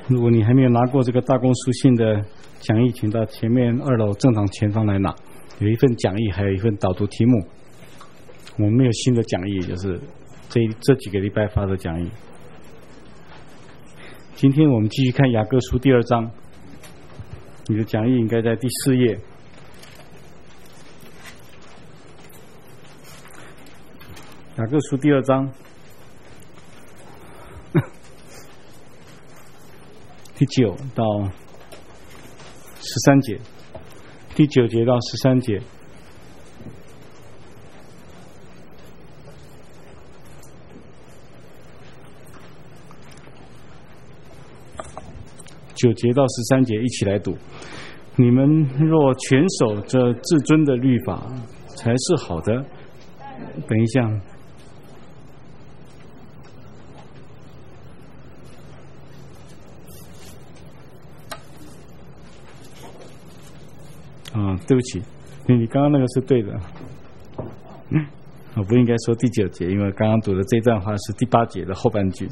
如果你还没有拿过这个大公书信的讲义，请到前面2楼正堂前方来拿，有一份讲义，还有一份导读题目。我们没有新的讲义，就是这几个礼拜发的讲义。今天我们继续看雅各书第2章，你的讲义应该在第4页。雅各书第2章第9到13节，第9节到13节。9节到13节一起来读。你们若全守这至尊的律法，才是好的。等一下。对不起，你刚刚那个是对的。我不应该说第9节，因为刚刚读的这段话是第8节的后半句。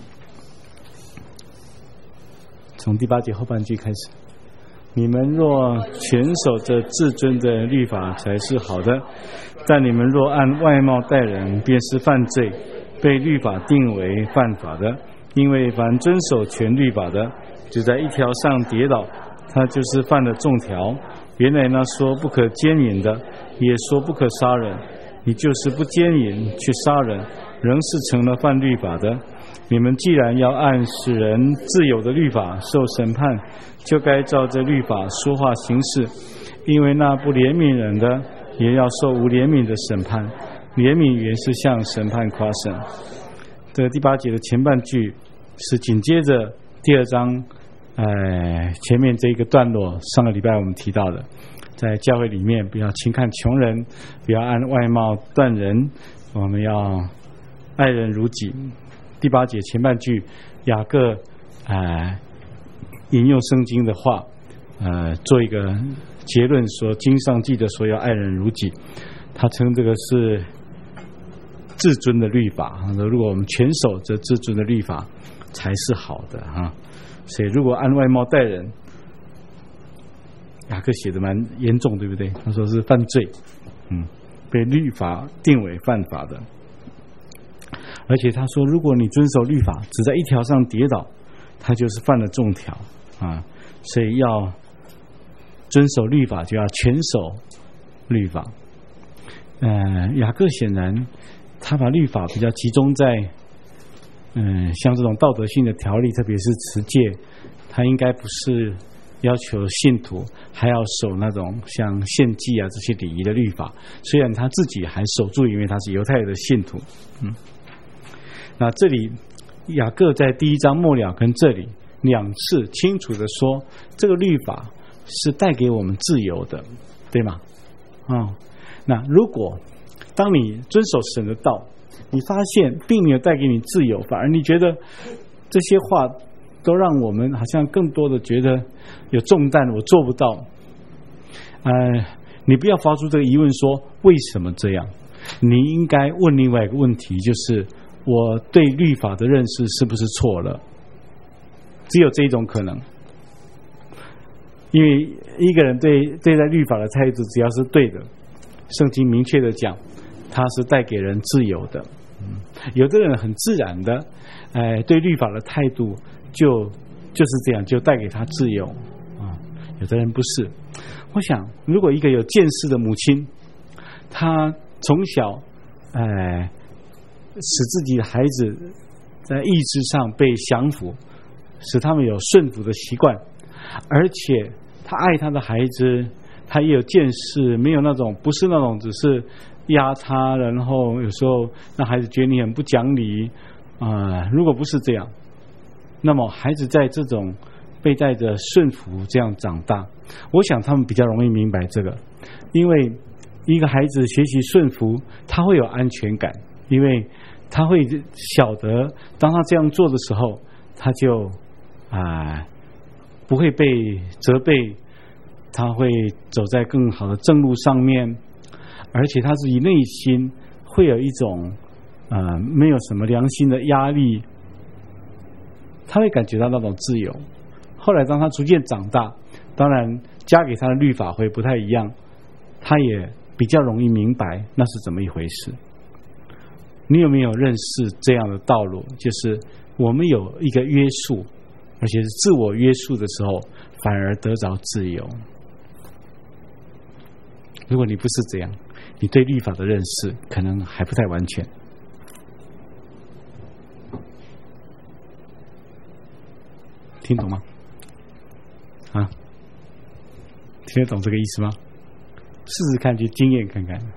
从第8节后半句开始，你们若全守着至尊的律法，才是好的。但你们若按外貌待人，便是犯罪，被律法定为犯法的。因为凡遵守全律法的，只在一条上跌倒，他就是犯了众条。原来那说不可奸淫的，也说不可杀人，你就是不奸淫去杀人，仍是成了犯律法的。你们既然要按使人自由的律法受审判，就该照这律法说话行事。因为那不怜悯人的，也要受无怜悯的审判。怜悯原是向审判夸胜。这个第8节的前半句是紧接着第2章前面这一个段落，上个礼拜我们提到的，在教会里面不要轻看穷人，不要按外貌断人，我们要爱人如己。第8节前半句，雅各引用圣经的话，做一个结论，说经上记得说要爱人如己，他称这个是至尊的律法。如果我们全守这至尊的律法，才是好的哈。所以如果按外貌待人，雅各写的蛮严重，对不对？他说是犯罪，被律法定为犯法的。而且他说，如果你遵守律法，只在一条上跌倒，他就是犯了众条啊。所以要遵守律法，就要全守律法。雅各显然他把律法比较集中在像这种道德性的条例，特别是持戒，他应该不是要求信徒还要守那种像献祭啊这些礼仪的律法，虽然他自己还守住，因为他是犹太人的信徒。那这里雅各在第1章末了跟这里2次清楚的说，这个律法是带给我们自由的，对吗？那如果当你遵守神的道，你发现并没有带给你自由，反而你觉得这些话都让我们好像更多的觉得有重担，我做不到。你不要发出这个疑问说为什么这样，你应该问另外一个问题，就是我对律法的认识是不是错了？只有这一种可能。因为一个人对待律法的态度只要是对的，圣经明确的讲它是带给人自由的。有的人很自然的对律法的态度就是这样，就带给他自由有的人不是。我想如果一个有见识的母亲，她从小使自己的孩子在意志上被降服，使他们有顺服的习惯，而且他爱他的孩子，他也有见识，没有那种不是那种只是压他，然后有时候让孩子觉得你很不讲理如果不是这样，那么孩子在这种被带着顺服这样长大，我想他们比较容易明白这个。因为一个孩子学习顺服，他会有安全感，因为他会晓得当他这样做的时候，他就不会被责备，他会走在更好的正路上面，而且他自己内心会有一种没有什么良心的压力， 他会感觉到那种自由。后来当他逐渐长大，当然加给他的律法会不太一样，他也比较容易明白那是怎么一回事。你有没有认识这样的道路？就是我们有一个约束，而且是自我约束的时候，反而得着自由。如果你不是这样，你对律法的认识可能还不太完全。听懂吗？啊，听得懂这个意思吗？试试看，去经验看看。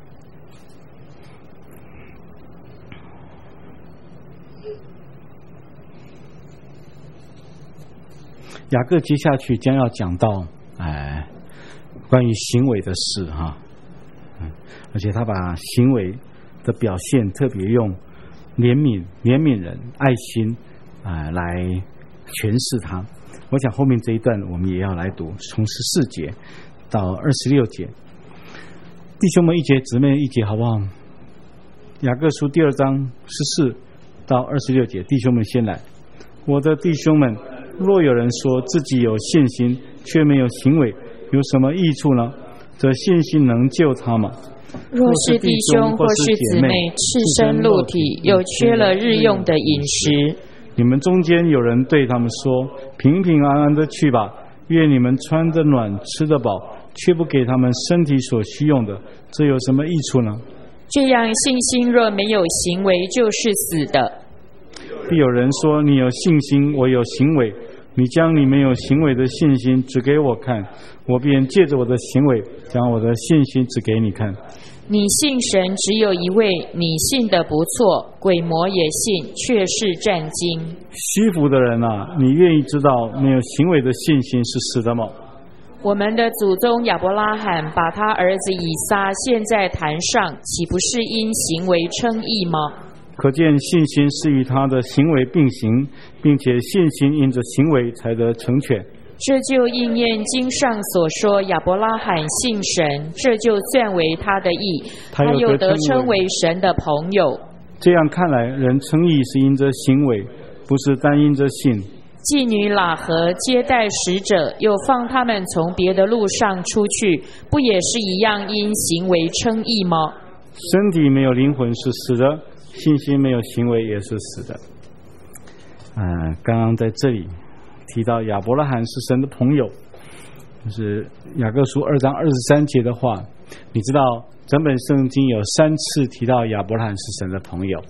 雅各接下去将要讲到关于行为的事哈，而且他把行为的表现特别用怜悯人、爱心来诠释它。我想后面这一段我们也要来读，从14节到26节。弟兄们一节，姊妹一节，好不好？雅各书2章14到26节，弟兄们先来。我的弟兄们，若有人说自己有信心，却没有行为，有什么益处呢？这信心能救他吗？ 若是弟兄或是姊妹赤身露体，又缺了日用的饮食， 你们中间有人对他们说：平平安安的去吧，愿你们穿得暖，吃得饱，却不给他们身体所需用的，这有什么益处呢？ 这样信心若没有行为，就是死的。 必有人说：你有信心，我有行为。你将你没有行为的信心指给我看，我便借着我的行为将我的信心指给你看。 你信神只有一位，你信得不错，鬼魔也信，却是战惊。 虚浮的人啊，你愿意知道没有行为的信心是死的吗？ 我们的祖宗亚伯拉罕把他儿子以撒献在坛上，岂不是因行为称义吗？ 可见信心是与他的行为并行，并且信心因着行为才得成全。 这就应验经上所说，亚伯拉罕信神，这就算为他的义，他又得称为神的朋友。 这样看来，人称义是因着行为，不是单因着信。 妓女喇合接待使者，又放他们从别的路上出去，不也是一样因行为称义吗？ 身体没有灵魂是死的，信心没有行为也是死的。刚刚在这里提到亚伯拉罕是神的朋友，就是雅各书2章23节的话，你知道整本圣经有3次提到亚伯拉罕是神的朋友。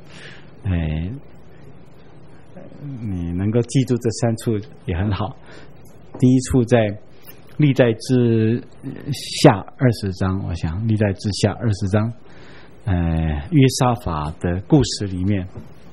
你能够记住这3处也很好。第一处在历代志下20章，我想历代志下20章约沙法的故事里面，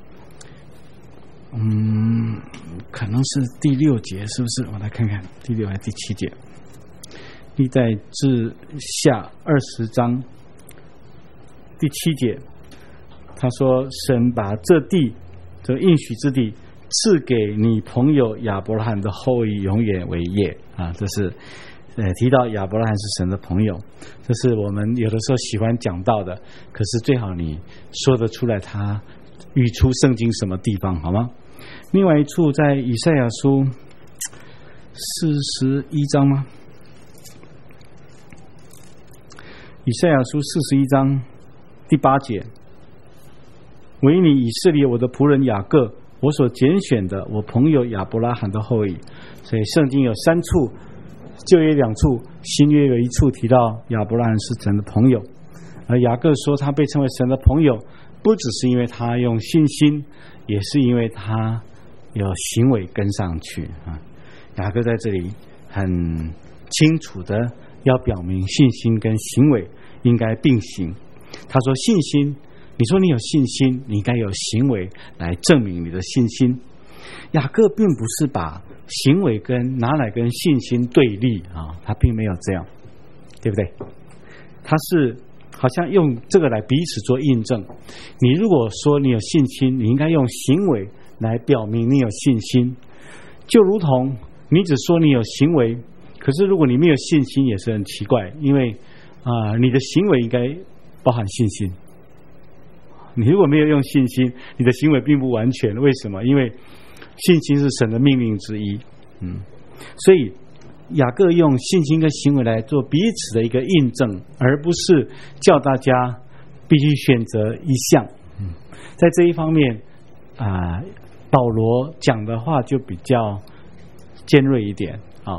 可能是第6节，是不是？我来看看第6还是第7节。历代志下20章第7节，他说：神把这地，这应许之地，赐给你朋友亚伯拉罕的后裔，永远为业啊！这是提到亚伯拉罕是神的朋友，这是我们有的时候喜欢讲到的，可是最好你说得出来他语出圣经什么地方，好吗？另外一处在以赛亚书41章吗？以赛亚书41章第8节，唯你以色列，我的仆人雅各，我所拣选的，我朋友亚伯拉罕的后裔。所以圣经有3处，旧约2处，新约有1处提到亚伯拉罕是神的朋友。而雅各说他被称为神的朋友，不只是因为他用信心，也是因为他有行为跟上去啊。雅各在这里很清楚的要表明信心跟行为应该并行。他说信心，你说你有信心，你应该有行为来证明你的信心。雅各并不是把行为拿来跟信心对立啊，他并没有这样，对不对？他是好像用这个来彼此做印证。你如果说你有信心，你应该用行为来表明你有信心，就如同你只说你有行为，可是如果你没有信心也是很奇怪，因为你的行为应该包含信心。你如果没有用信心，你的行为并不完全。为什么？因为信心是神的命令之一。所以雅各用信心跟行为来做彼此的一个印证，而不是叫大家必须选择一项。在这一方面保罗讲的话就比较尖锐一点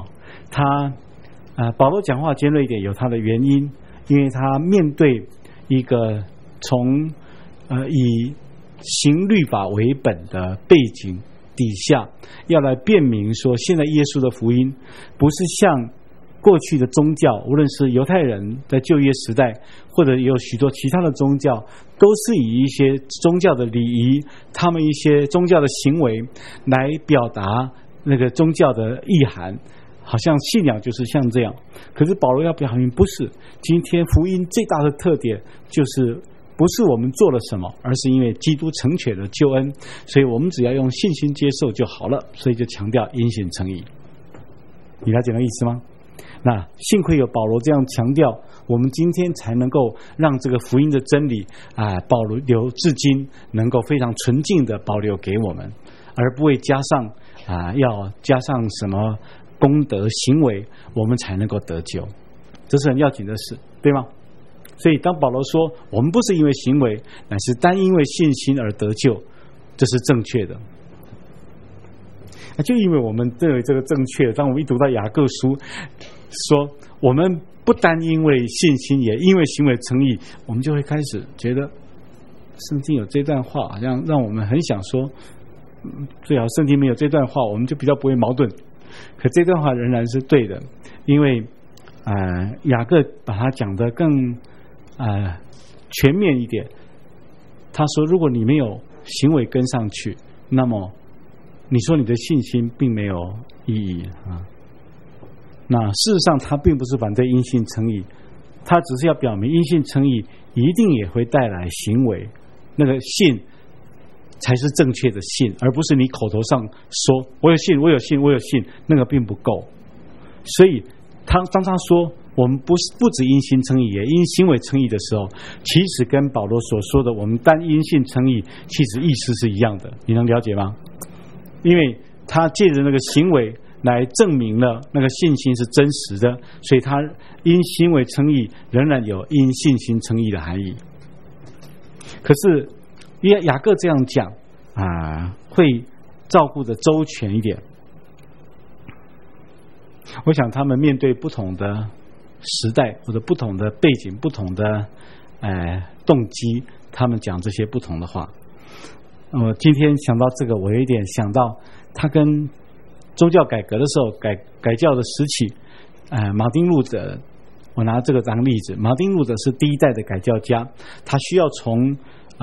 保罗讲话尖锐一点有他的原因，因为他面对一个从以行律法为本的背景底下，要来辩明说现在耶稣的福音不是像过去的宗教，无论是犹太人在旧约时代，或者有许多其他的宗教，都是以一些宗教的礼仪，他们一些宗教的行为来表达那个宗教的意涵，好像信仰就是像这样。可是保罗要表明不是，今天福音最大的特点就是不是我们做了什么，而是因为基督成全了救恩，所以我们只要用信心接受就好了，所以就强调因信称义。你了解那意思吗？那幸亏有保罗这样强调，我们今天才能够让这个福音的真理保留至今，能够非常纯净的保留给我们，而不会加上要加上什么功德行为，我们才能够得救。这是很要紧的事，对吗？所以当保罗说我们不是因为行为，乃是单因为信心而得救，这是正确的。就因为我们认为这个正确，当我们一读到雅各书说我们不单因为信心，也因为行为称义，我们就会开始觉得圣经有这段话好像让我们很想说，最好圣经没有这段话，我们就比较不会矛盾。可这段话仍然是对的，因为雅各把它讲得更全面一点。他说如果你没有行为跟上去，那么你说你的信心并没有意义那事实上他并不是反对因信称义，他只是要表明因信称义一定也会带来行为，那个信才是正确的信，而不是你口头上说我有信我有信我有信，那个并不够。所以当他说我们不只因信称义也因行为称义的时候，其实跟保罗所说的我们单因信称义其实意思是一样的，你能了解吗？因为他借着那个行为来证明了那个信心是真实的，所以他因行为称义仍然有因信心称义的含义。可是雅各这样讲会照顾的周全一点。我想他们面对不同的时代或者不同的背景不同的动机，他们讲这些不同的话。我今天想到这个，我有一点想到他跟宗教改革的时候，改教的时期马丁路德，我拿这个当例子。马丁路德是第一代的改教家，他需要从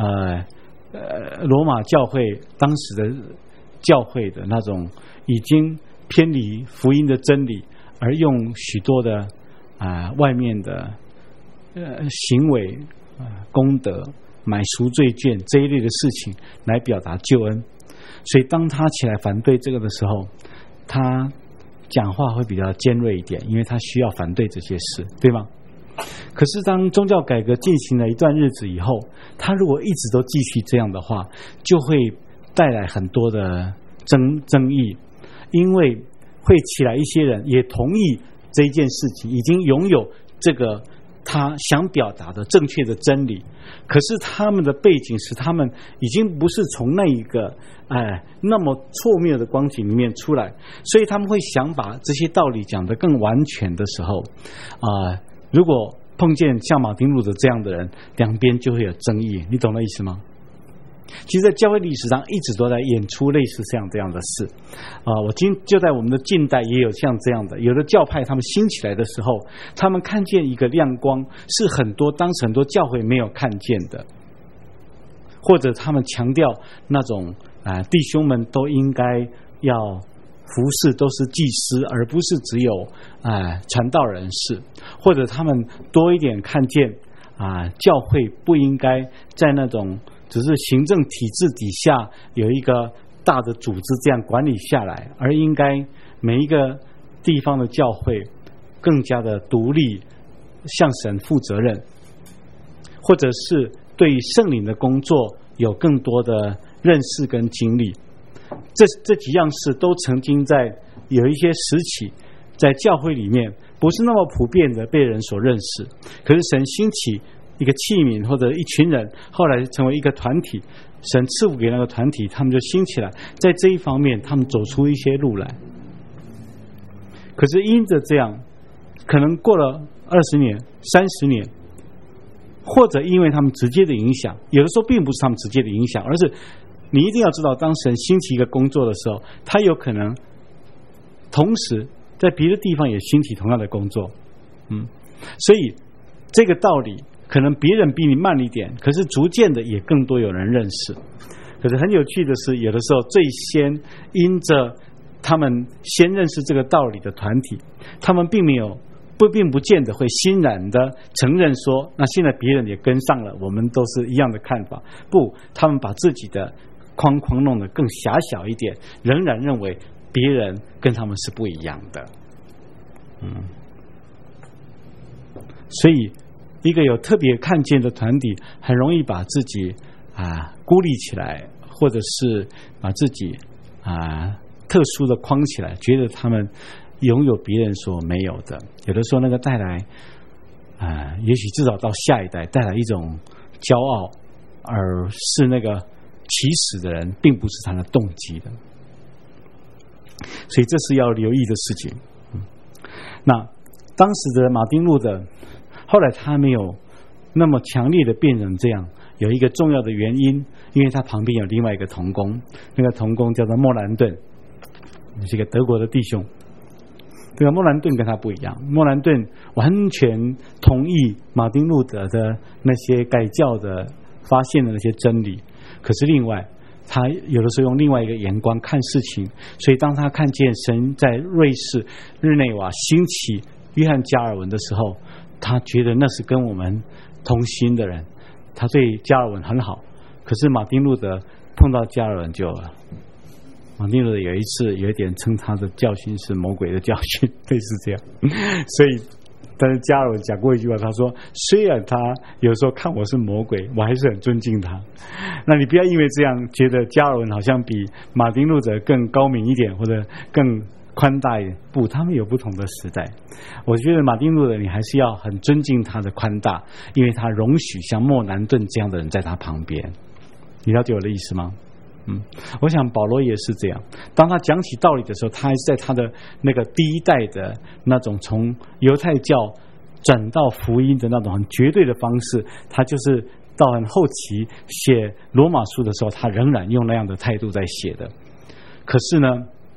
罗马教会当时的教会的那种已经偏离福音的真理，而用许多的外面的行为功德买赎罪券这一类的事情来表达救恩。所以当他起来反对这个的时候，他讲话会比较尖锐一点，因为他需要反对这些事，对吗？可是当宗教改革进行了一段日子以后，他如果一直都继续这样的话，就会带来很多的争议，因为会起来一些人也同意这一件事情，已经拥有这个他想表达的正确的真理，可是他们的背景是他们已经不是从那一个那么错谬的光景里面出来，所以他们会想把这些道理讲得更完全的时候如果碰见像马丁路德这样的人，两边就会有争议，你懂那意思吗？其实在教会历史上一直都在演出类似像这样的事就在我们的近代也有像这样的，有的教派他们兴起来的时候，他们看见一个亮光是当时很多教会没有看见的，或者他们强调那种弟兄们都应该要服侍都是祭司，而不是只有传道人士，或者他们多一点看见教会不应该在那种只是行政体制底下有一个大的组织这样管理下来，而应该每一个地方的教会更加的独立，向神负责任，或者是对圣灵的工作有更多的认识跟经历。 这几样事都曾经在有一些时期在教会里面不是那么普遍的被人所认识，可是神兴起一个器皿或者一群人，后来成为一个团体，神赐福给那个团体，他们就兴起来，在这一方面他们走出一些路来。可是因着这样，可能过了20年30年，或者因为他们直接的影响，有的时候并不是他们直接的影响，而是你一定要知道，当神兴起一个工作的时候，他有可能同时在别的地方也兴起同样的工作。所以这个道理可能别人比你慢一点，可是逐渐的也更多有人认识。可是很有趣的是，有的时候最先因着他们先认识这个道理的团体，他们并不见得会欣然的承认说，那现在别人也跟上了，我们都是一样的看法。不，他们把自己的框框弄得更狭小一点，仍然认为别人跟他们是不一样的。所以一个有特别看见的团体很容易把自己孤立起来，或者是把自己特殊的框起来，觉得他们拥有别人所没有的。有的时候那个带来也许至少到下一代带来一种骄傲，而是那个起始的人并不是他的动机的。所以这是要留意的事情。那当时的马丁路德后来他没有那么强烈的变成这样，有一个重要的原因，因为他旁边有另外一个同工，那个同工叫做莫兰顿，是一个德国的弟兄。这个莫兰顿跟他不一样，莫兰顿完全同意马丁路德的那些改教的发现的那些真理，可是另外他有的时候用另外一个眼光看事情，所以当他看见神在瑞士日内瓦兴起约翰加尔文的时候，他觉得那是跟我们同心的人，他对加尔文很好。可是马丁路德碰到加尔文马丁路德有一次有一点称他的教训是魔鬼的教训，类似这样。所以但是加尔文讲过一句话，他说虽然他有时候看我是魔鬼，我还是很尊敬他。那你不要因为这样觉得加尔文好像比马丁路德更高明一点，或者更宽大一点，不，他们有不同的时代。我觉得马丁路德你还是要很尊敬他的宽大，因为他容许像莫兰顿这样的人在他旁边。你了解我的意思吗？我想保罗也是这样，当他讲起道理的时候，他还是在他的那个第一代的那种从犹太教转到福音的那种很绝对的方式，他就是到很后期写罗马书的时候，他仍然用那样的态度在写的。可是呢，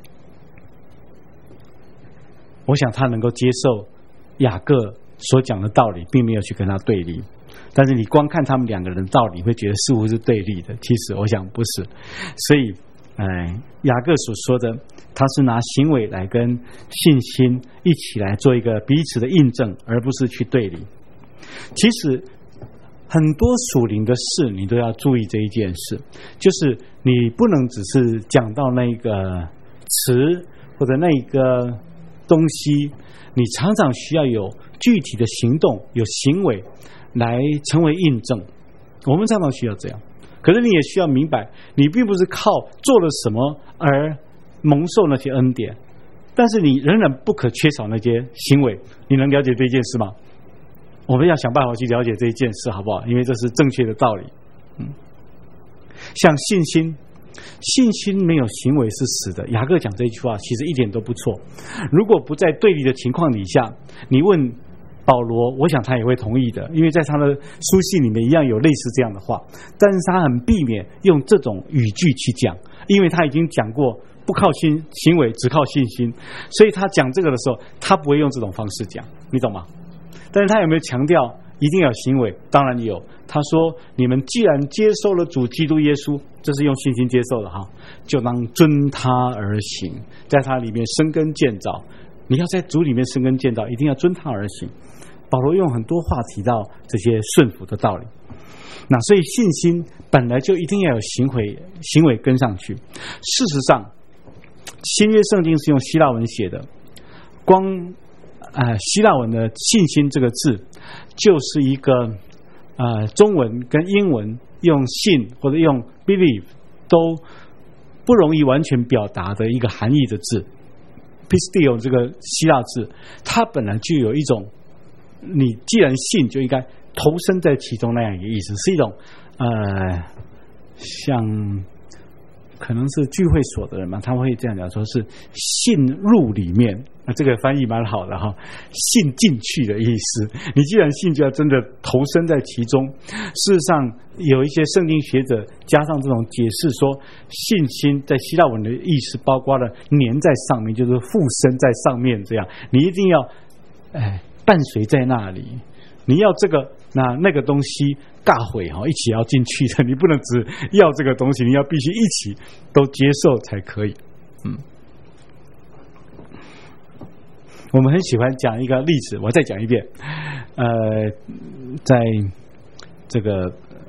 我想他能够接受雅各所讲的道理，并没有去跟他对立。但是你光看他们两个人的道理，会觉得似乎是对立的，其实我想不是。所以雅各所说的，他是拿行为来跟信心一起来做一个彼此的印证，而不是去对立。其实很多属灵的事你都要注意这一件事，就是你不能只是讲到那个词或者那个东西，你常常需要有具体的行动，有行为来成为印证。我们常常需要这样，可是你也需要明白，你并不是靠做了什么而蒙受那些恩典，但是你仍然不可缺少那些行为。你能了解这件事吗？我们要想办法去了解这一件事，好不好？因为这是正确的道理。像信心没有行为是死的。雅各讲这一句话其实一点都不错。如果不在对立的情况底下，你问保罗，我想他也会同意的，因为在他的书信里面一样有类似这样的话，但是他很避免用这种语句去讲，因为他已经讲过不靠行为，只靠信心，所以他讲这个的时候，他不会用这种方式讲，你懂吗？但是他有没有强调一定要有行为？当然有。他说你们既然接受了主基督耶稣，这是用信心接受的哈，就当遵他而行，在他里面生根建造。你要在主里面生根建造，一定要遵他而行。保罗用很多话提到这些顺服的道理。那所以信心本来就一定要有行为跟上去。事实上新约圣经是用希腊文写的，光希腊文的信心这个字就是一个中文跟英文用信或者用 believe 都不容易完全表达的一个含义的字。Pistio 这个希腊字，它本来就有一种你既然信就应该投身在其中那样一个意思，是一种像可能是聚会所的人嘛，他们会这样讲，说是信入里面，这个翻译蛮好的哈，信进去的意思。你既然信，就要真的投身在其中。事实上，有一些圣经学者加上这种解释说，信心在希腊文的意思包括了粘在上面，就是附身在上面这样。你一定要伴随在那里，你要这个那个东西尬毁一起要进去的，你不能只要这个东西，你要必须一起都接受才可以。我们很喜欢讲一个例子，我再讲一遍。在这个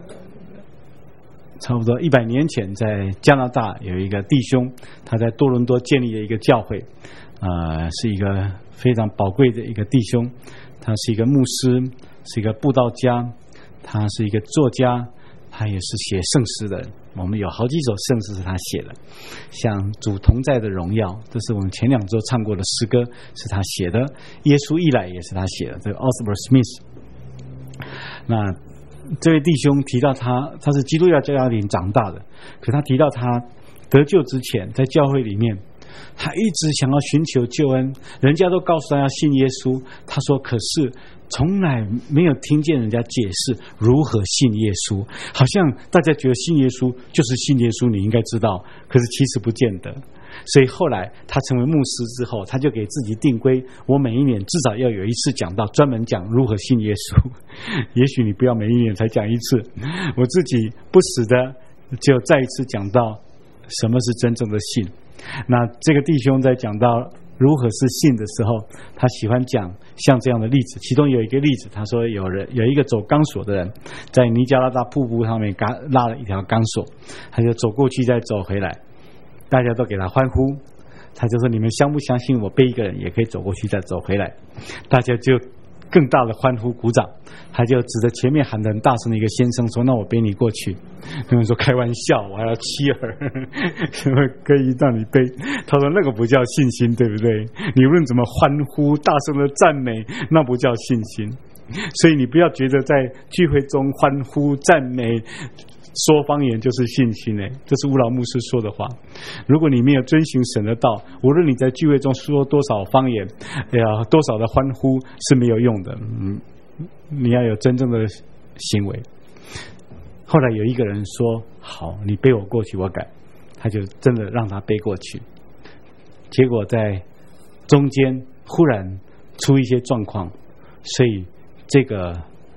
差不多100年前，在加拿大有一个弟兄，他在多伦多建立了一个教会，是一个非常宝贵的一个弟兄，他是一个牧师，是一个布道家，他是一个作家，他也是写圣诗的人。我们有好几首圣诗是他写的，像主同在的荣耀，这是我们前2周唱过的诗歌，是他写的。耶稣一来也是他写的，这个 Osbert Smith。那这位弟兄提到他是基督教家庭长大的，可他提到他得救之前在教会里面，他一直想要寻求救恩，人家都告诉他要信耶稣，他说可是从来没有听见人家解释如何信耶稣，好像大家觉得信耶稣就是信耶稣，你应该知道，可是其实不见得。所以后来他成为牧师之后，他就给自己定规，我每一年至少要有一次讲到专门讲如何信耶稣。也许你不要每一年才讲一次，我自己不时的就再一次讲到什么是真正的信。那这个弟兄在讲到如何是信的时候，他喜欢讲像这样的例子。其中有一个例子，他说有一个走钢索的人，在尼加拉大瀑布上面拉了一条钢索，他就走过去再走回来，大家都给他欢呼。他就说你们相不相信我背一个人也可以走过去再走回来？大家就更大的欢呼鼓掌。他就指着前面喊得很大声的一个先生说，那我背你过去。他们说开玩笑，我还要妻儿可以让你背。他说那个不叫信心，对不对？你无论怎么欢呼大声的赞美，那不叫信心。所以你不要觉得在聚会中欢呼赞美说方言就是信心，这是乌劳牧师说的话。如果你没有遵行神的道，无论你在聚会中说多少方言，多少的欢呼是没有用的。你要有真正的行为。后来有一个人说好，你背我过去我改，他就真的让他背过去。结果在中间忽然出一些状况，所以这个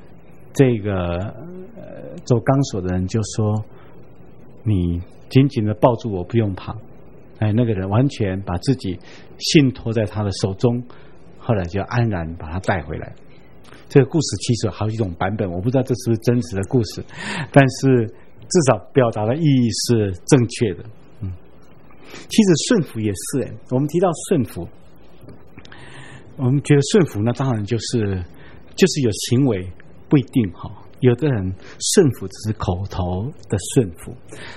走钢索的人就说，你紧紧的抱住我，不用怕。那个人完全把自己信托在他的手中，后来就安然把他带回来。这个故事其实有好几种版本，我不知道这是不是真实的故事，但是至少表达的意义是正确的。其实顺服也是，我们提到顺服，我们觉得顺服那当然就是有行为，不一定哈。有的人顺服只是口头的顺服，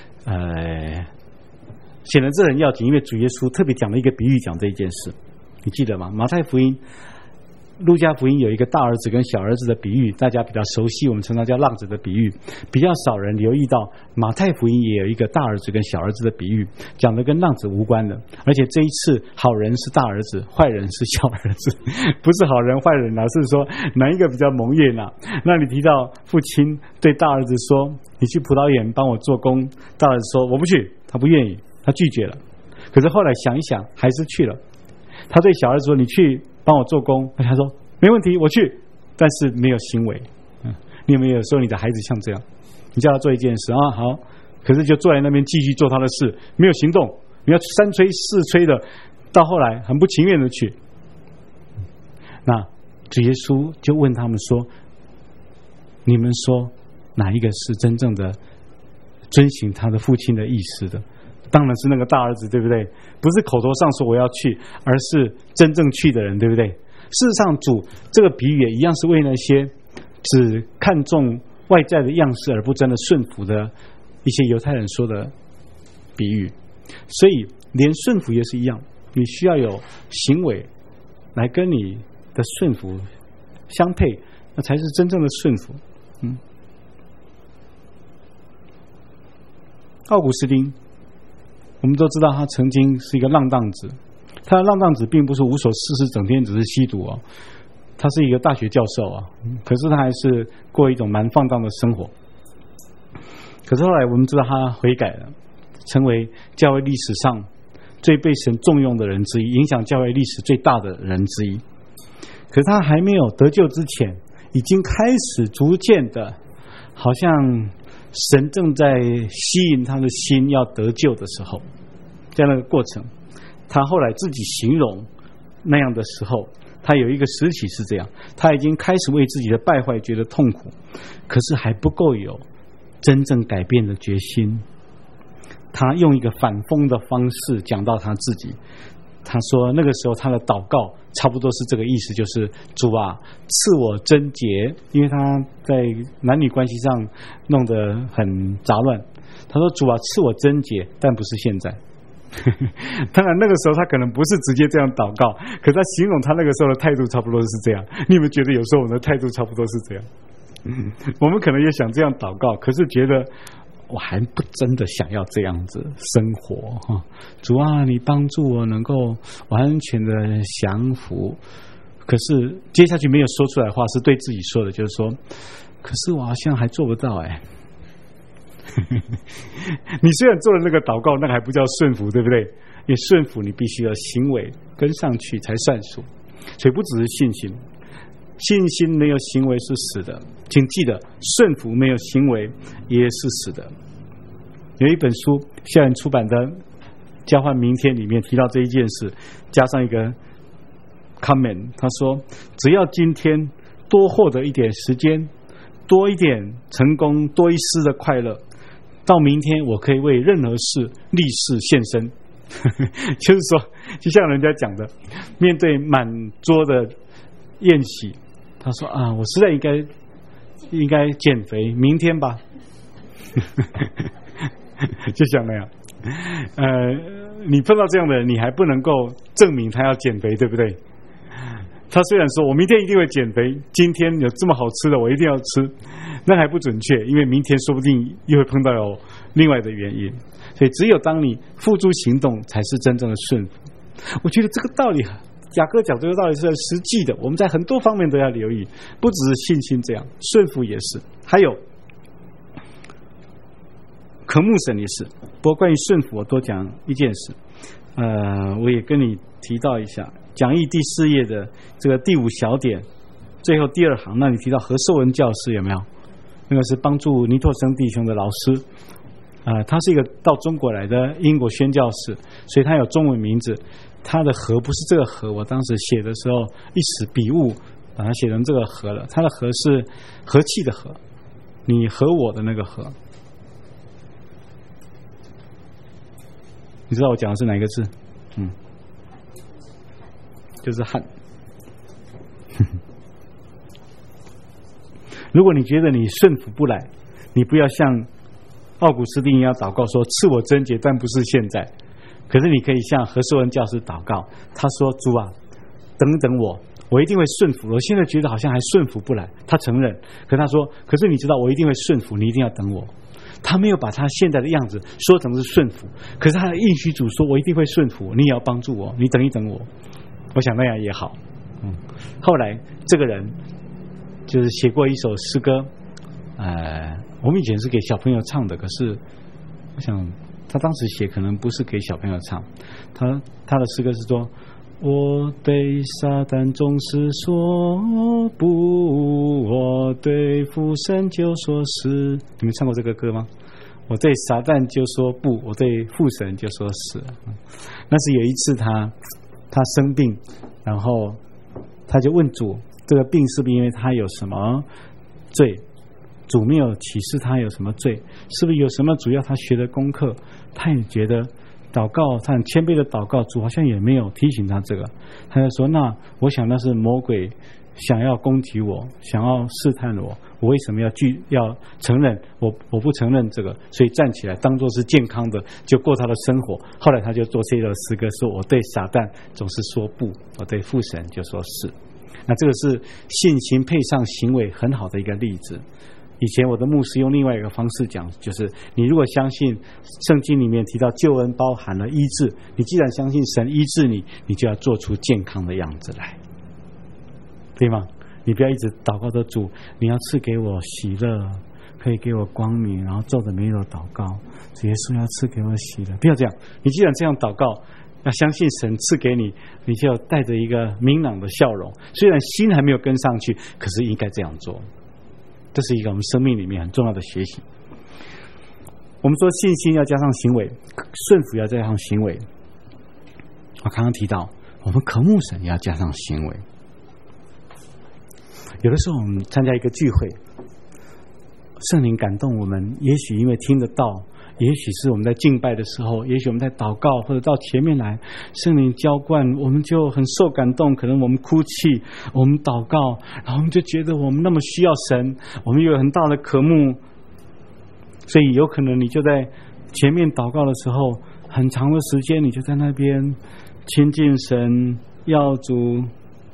显然这很要紧，因为主耶稣特别讲了一个比喻讲这一件事，你记得吗？马太福音、路加福音有一个大儿子跟小儿子的比喻，大家比较熟悉，我们称它叫浪子的比喻。比较少人留意到马太福音也有一个大儿子跟小儿子的比喻，讲的跟浪子无关的。而且这一次好人是大儿子，坏人是小儿子，不是好人坏人，是说哪一个比较蒙艳啊？那你提到父亲对大儿子说，你去葡萄园帮我做工，大儿子说我不去，他不愿意，他拒绝了。可是后来想一想还是去了。他对小儿子说，你去帮我做工，他说没问题我去，但是没有行为。你有没有说你的孩子像这样，你叫他做一件事啊，好，可是就坐在那边继续做他的事，没有行动，你要三催四催的，到后来很不情愿的去。那主耶稣就问他们说，你们说哪一个是真正的遵行他的父亲的意思的？当然是那个大儿子，对不对？不是口头上说我要去，而是真正去的人，对不对？事实上主这个比喻也一样是为那些只看重外在的样式而不真的顺服的一些犹太人说的比喻。 所以连顺服也是一样，你需要有行为来跟你的顺服相配，那才是真正的顺服。奥古斯丁，我们都知道他曾经是一个浪荡子，他的浪荡子并不是无所事事，整天只是吸毒他是一个大学教授可是他还是过一种蛮放荡的生活。可是后来我们知道他悔改了，成为教会历史上最被神重用的人之一，影响教会历史最大的人之一。可是他还没有得救之前，已经开始逐渐的，好像神正在吸引他的心要得救的时候，这样的过程，他后来自己形容那样的时候，他有一个时期是这样，他已经开始为自己的败坏觉得痛苦，可是还不够有真正改变的决心。他用一个反讽的方式讲到他自己，他说那个时候他的祷告差不多是这个意思，就是主啊，赐我贞洁，因为他在男女关系上弄得很杂乱。他说主啊，赐我贞洁，但不是现在。当然那个时候他可能不是直接这样祷告，可他形容他那个时候的态度差不多是这样。你有没有觉得有时候我们的态度差不多是这样？我们可能也想这样祷告，可是觉得我还不真的想要这样子生活主啊，你帮助我能够完全的降服。可是接下去没有说出来的话是对自己说的，就是说可是我好像还做不到你虽然做了那个祷告，那个还不叫顺服，对不对？因为顺服你必须要行为跟上去才算数。所以不只是信心，信心没有行为是死的，请记得顺服没有行为也是死的。有一本书校园出版的《交换明天》里面提到这一件事，加上一个 comment， 他说只要今天多获得一点时间，多一点成功，多一丝的快乐，到明天我可以为任何事立誓献身。就是说就像人家讲的，面对满桌的宴席，他说啊，我实在应该减肥，明天吧。就像那样你碰到这样的人，你还不能够证明他要减肥，对不对？他虽然说我明天一定会减肥，今天有这么好吃的我一定要吃，那还不准确，因为明天说不定又会碰到有另外的原因。所以只有当你付诸行动，才是真正的顺服。我觉得这个道理，雅各讲这个道理是很实际的，我们在很多方面都要留意，不只是信心这样，顺服也是，还有渴慕神也是。不过关于顺服我多讲一件事，我也跟你提到一下，讲义第4页的这个第5小点最后第2行，那里提到何寿文教师，有没有？那个是帮助尼拓生弟兄的老师，他是一个到中国来的英国宣教士，所以他有中文名字。他的和不是这个和，我当时写的时候一时笔误把它写成这个和了，他的和是和气的和，你和我的那个和。你知道我讲的是哪一个字？就是汉。如果你觉得你顺服不来，你不要像奥古斯丁一样祷告说赐我贞洁，但不是现在。可是你可以向何寿文教师祷告，他说主啊，等等我一定会顺服。我现在觉得好像还顺服不来，他承认，可他说可是你知道我一定会顺服，你一定要等我。他没有把他现在的样子说成是顺服，可是他的应许主说我一定会顺服，你也要帮助我，你等一等我。我想那样也好。后来这个人就是写过一首诗歌，我们以前是给小朋友唱的，可是我想他当时写可能不是给小朋友唱。他的诗歌是说，我对撒旦总是说不，我对父神就说是。你们唱过这个歌吗？我对撒旦就说不，我对父神就说是。那是有一次他生病，然后他就问主，这个病是不是因为他有什么罪？主没有启示他有什么罪，是不是有什么主要他学的功课？他也觉得祷告，他很谦卑的祷告，主好像也没有提醒他这个，他就说：那我想那是魔鬼想要攻击我，想要试探我，我为什么要承认？我不承认这个，所以站起来当作是健康的，就过他的生活。后来他就做这个诗歌，说我对撒旦总是说不，我对父神就说是。那这个是信心配上行为很好的一个例子。以前我的牧师用另外一个方式讲，就是你如果相信圣经里面提到救恩包含了医治，你既然相信神医治你，你就要做出健康的样子来，对吗？你不要一直祷告的主，你要赐给我喜乐，可以给我光明，然后皱着眉头祷告，主耶稣要赐给我喜乐，不要这样。你既然这样祷告，要相信神赐给你，你就带着一个明朗的笑容，虽然心还没有跟上去，可是应该这样做。这是一个我们生命里面很重要的学习。我们说信心要加上行为，顺服要加上行为。我刚刚提到我们渴慕神也要加上行为。有的时候我们参加一个聚会，圣灵感动我们，也许因为听得到，也许是我们在敬拜的时候，也许我们在祷告，或者到前面来，圣灵浇灌，我们就很受感动，可能我们哭泣，我们祷告，然后我们就觉得我们那么需要神，我们有很大的渴慕，所以有可能你就在前面祷告的时候，很长的时间你就在那边亲近神，要主，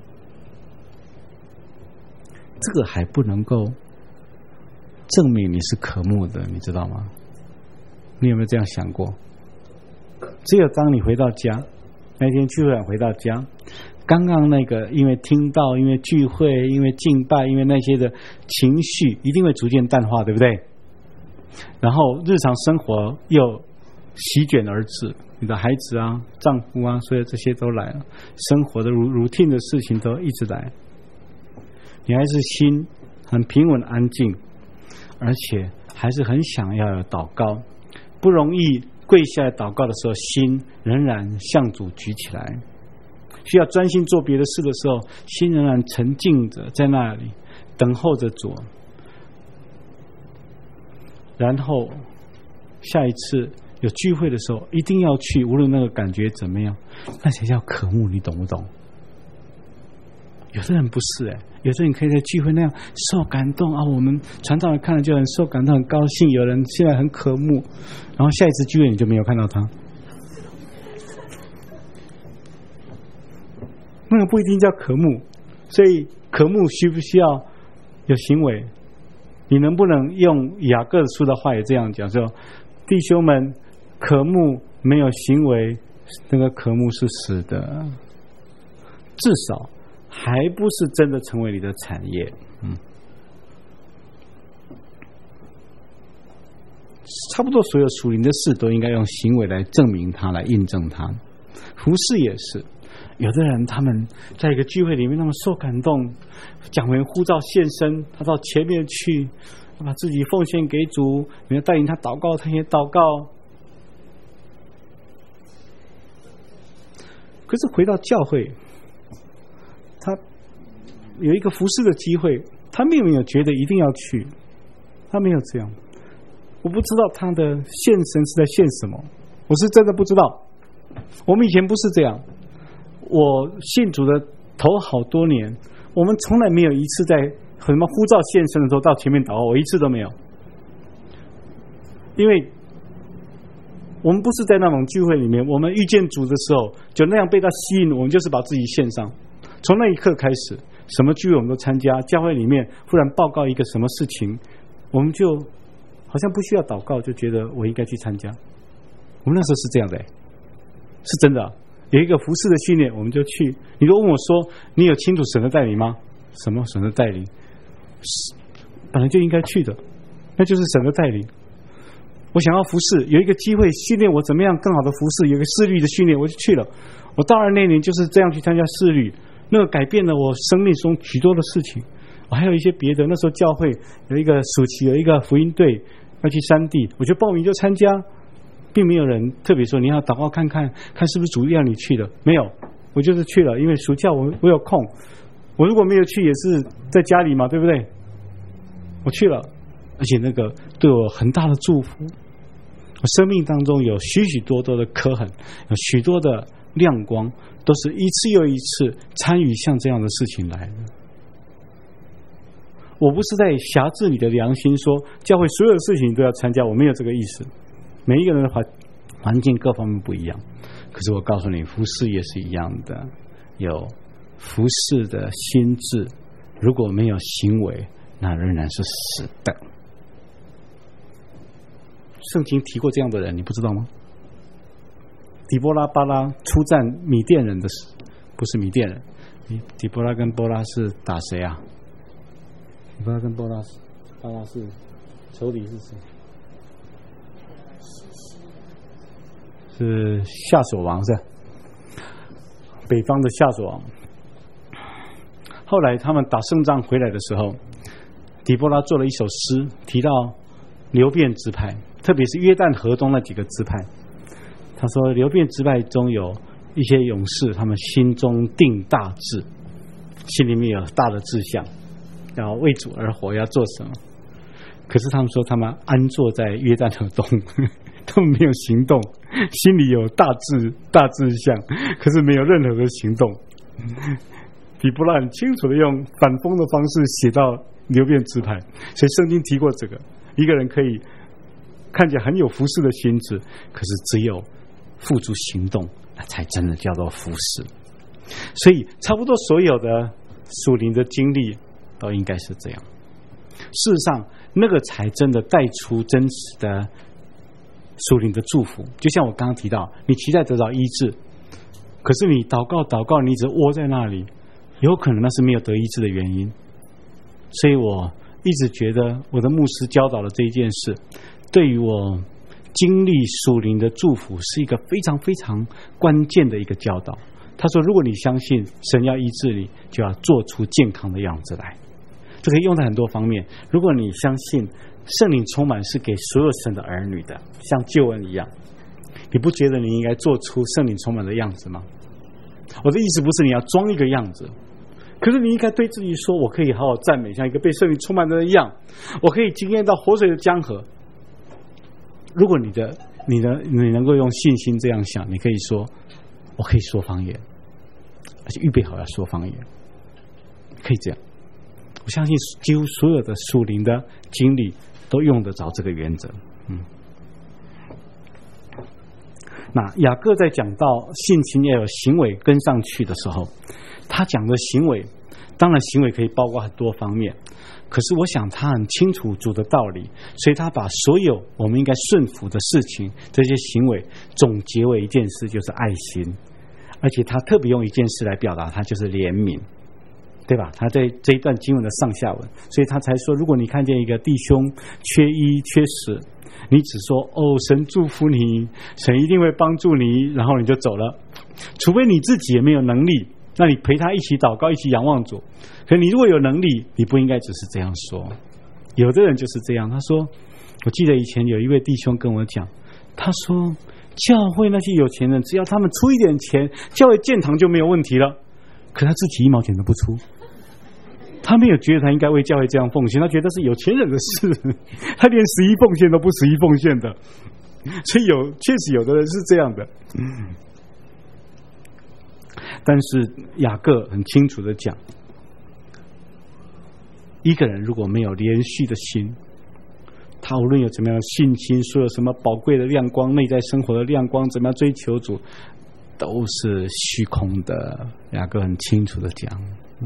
这个还不能够证明你是渴慕的，你知道吗？你有没有这样想过？只有当你回到家，那天聚会回到家，刚刚那个因为听到，因为聚会，因为敬拜，因为那些的情绪一定会逐渐淡化，对不对？然后日常生活又席卷而至，你的孩子啊、丈夫啊，所有这些都来了，生活的routine的事情都一直来，你还是心很平稳安静，而且还是很想要有祷告，不容易跪下来祷告的时候，心仍然向主举起来，需要专心做别的事的时候，心仍然沉静着在那里等候着主，然后下一次有聚会的时候一定要去，无论那个感觉怎么样，那才叫渴慕，你懂不懂？有的人不是有的人可以在聚会那样受感动啊，我们传道人看了就很受感动，很高兴，有人现在很渴慕，然后下一次聚会你就没有看到他，那个不一定叫渴慕。所以渴慕需不需要有行为？你能不能用雅各书的话也这样讲，说弟兄们，渴慕没有行为，那个渴慕是死的，至少还不是真的成为你的产业。差不多所有属灵的事都应该用行为来证明它，来印证它。服事也是，有的人他们在一个聚会里面那么受感动，讲完呼召献身，他到前面去把自己奉献给主，你要带领他祷告，他也祷告。可是回到教会，他有一个服事的机会，他并没有觉得一定要去，他没有这样。我不知道他的献身是在献什么，我是真的不知道。我们以前不是这样，我信主的头好多年，我们从来没有一次在什么呼召献身的时候到前面祷告，我一次都没有。因为我们不是在那种聚会里面，我们遇见主的时候就那样被他吸引，我们就是把自己献上。从那一刻开始，什么聚会我们都参加，教会里面忽然报告一个什么事情，我们就好像不需要祷告，就觉得我应该去参加。我们那时候是这样的，是真的。有一个服事的训练，我们就去。你都问我说，你有清楚神的带领吗？什么神的带领？本来就应该去的，那就是神的带领。我想要服事，有一个机会训练我怎么样更好的服事，有一个侍律的训练，我就去了。我大二那年就是这样去参加侍律，那个改变了我生命中许多的事情。我还有一些别的，那时候教会有一个暑期有一个福音队要去山地，我就报名就参加，并没有人特别说你要祷告看看是不是主让你去的，没有，我就是去了，因为暑假我有空，我如果没有去也是在家里嘛，对不对？我去了，而且那个对我很大的祝福。 生命当中有许许多多的刻痕，有许多的亮光，都是一次又一次参与像这样的事情来的。我不是在辖制你的良心说教会所有的事情都要参加，我没有这个意思。每一个人的环境各方面不一样，可是我告诉你，服事也是一样的，有服事的心智，如果没有行为，那仍然是死的。圣经提过这样的人，你不知道吗？底波拉、巴拉出战米甸人的事，不是米甸人，底波拉跟波拉是打谁啊？底波拉跟波拉是仇敌是谁？是夏所王，是北方的夏所王。后来他们打胜仗回来的时候，底波拉做了一首诗，提到流便支派，特别是约旦河东那几个支派。他说流便支派中有一些勇士，他们心中定大志，心里面有大的志向，要为主而活，要做什么。可是他们说他们安坐在约旦河东，他们没有行动，心里有大志向，可是没有任何的行动。底波拉很清楚的用反讽的方式写到流便支派，所以圣经提过这个，一个人可以看起来很有服事的心智，可是只有付诸行动，那才真的叫做服事。所以差不多所有的属灵的经历都应该是这样。事实上，那个才真的带出真实的属灵的祝福。就像我刚刚提到，你期待得到医治，可是你祷告，你一直窝在那里，有可能那是没有得医治的原因。所以我一直觉得我的牧师教导的这一件事，对于我经历属灵的祝福是一个非常非常关键的一个教导。他说，如果你相信神要医治你，就要做出健康的样子来。这可以用在很多方面。如果你相信圣灵充满是给所有神的儿女的，像救恩一样，你不觉得你应该做出圣灵充满的样子吗？我的意思不是你要装一个样子，可是你应该对自己说，我可以好好赞美，像一个被圣灵充满的人一样，我可以经验到活水的江河。如果你能够用信心这样想，你可以说，我可以说方言，而且预备好要说方言，可以这样。我相信几乎所有的属灵的经历都用得着这个原则。那雅各在讲到性情要有行为跟上去的时候，他讲的行为，当然行为可以包括很多方面，可是我想他很清楚主的道理，所以他把所有我们应该顺服的事情，这些行为总结为一件事，就是爱心。而且他特别用一件事来表达，他就是怜悯，对吧？他在这一段经文的上下文，所以他才说，如果你看见一个弟兄缺衣缺食，你只说神祝福你，神一定会帮助你，然后你就走了。除非你自己也没有能力，那你陪他一起祷告，一起仰望主。可你如果有能力，你不应该只是这样说。有的人就是这样，他说，我记得以前有一位弟兄跟我讲，他说教会那些有钱人，只要他们出一点钱，教会建堂就没有问题了。可他自己1毛钱都不出，他没有觉得他应该为教会这样奉献，他觉得是有钱人的事，他连11奉献都不11奉献的。所以确实有的人是这样的。但是雅各很清楚的讲，一个人如果没有连续的心，他无论有怎么样的信心，说有什么宝贵的亮光，内在生活的亮光，怎么样追求主，都是虚空的。雅各很清楚的讲。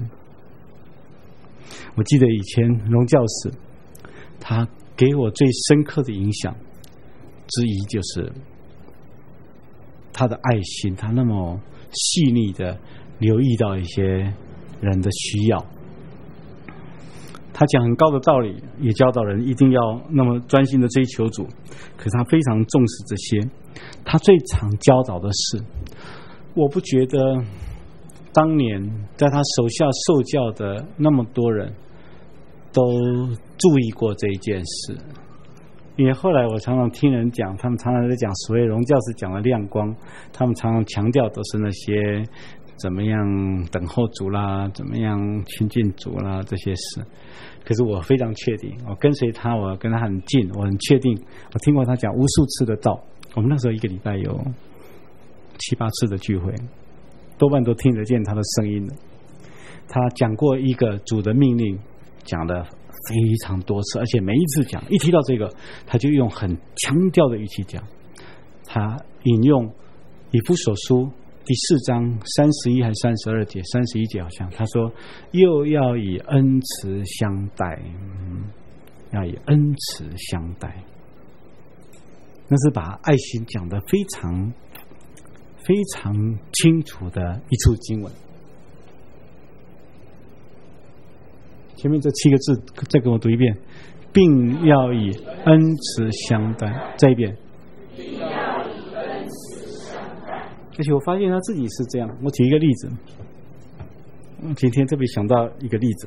我记得以前荣教士，他给我最深刻的影响之一，就是他的爱心，他那么细腻的留意到一些人的需要。他讲很高的道理，也教导人一定要那么专心的追求主，可是他非常重视这些。他最常教导的是，我不觉得当年在他手下受教的那么多人都注意过这一件事。因为后来我常常听人讲，他们常常在讲所谓荣教士讲的亮光，他们常常强调都是那些怎么样等候主啦，怎么样亲近主啦这些事。可是我非常确定，我跟随他，我跟他很近，我很确定，我听过他讲无数次的道。我们那时候一个礼拜有7、8次的聚会，多半都听得见他的声音的。他讲过一个主的命令，讲的非常多次，而且每一次讲一提到这个，他就用很强调的语气讲。他引用以弗所书第4章31还是32节，31节好像他说又要以恩慈相待，要以恩慈相待。那是把爱心讲得非常非常清楚的一处经文。前面这7个字再给我读一遍，并要以恩慈相待。再一遍，并要以恩慈相待。而且我发现他自己是这样。我举一个例子，今天特别想到一个例子，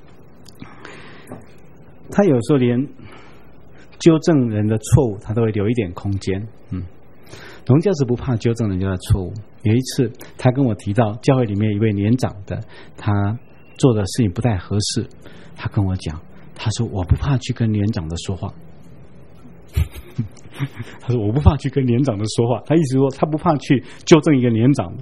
他有时候连纠正人的错误他都会留一点空间。荣教是不怕纠正人家的错误。有一次他跟我提到教会里面一位年长的，他做的事情不太合适，他跟我讲，他说我不怕去跟年长的说话。他说我不怕去跟年长的说话，他意思说他不怕去纠正一个年长的。